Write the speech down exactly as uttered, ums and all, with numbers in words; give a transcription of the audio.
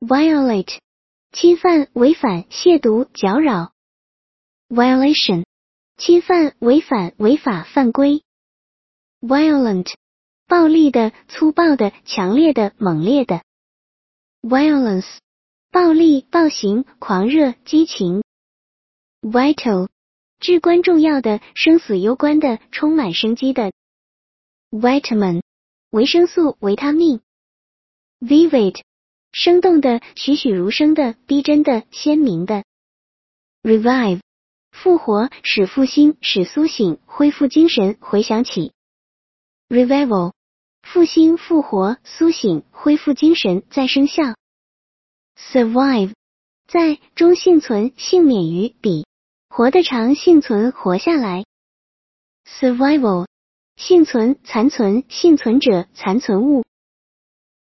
violate 侵犯、违反、亵渎、搅扰。violation 侵犯、违反、违法、犯规。violent 暴力的、粗暴的、强烈的、猛烈的。violence 暴力、暴行、狂热、激情。vital 至关重要的、生死攸关的、充满生机的。vitamin 维生素、维他命。vivid 生动的、栩栩如生的、逼真的、鲜明的。revive 复活、使复兴、使苏醒、恢复精神、回想起。revival 复兴、复活、苏醒、恢复精神、再生效。survive 在、中幸存、幸免于、比活得长、幸存、活下来。survival 幸存、残存、幸存者、残存物。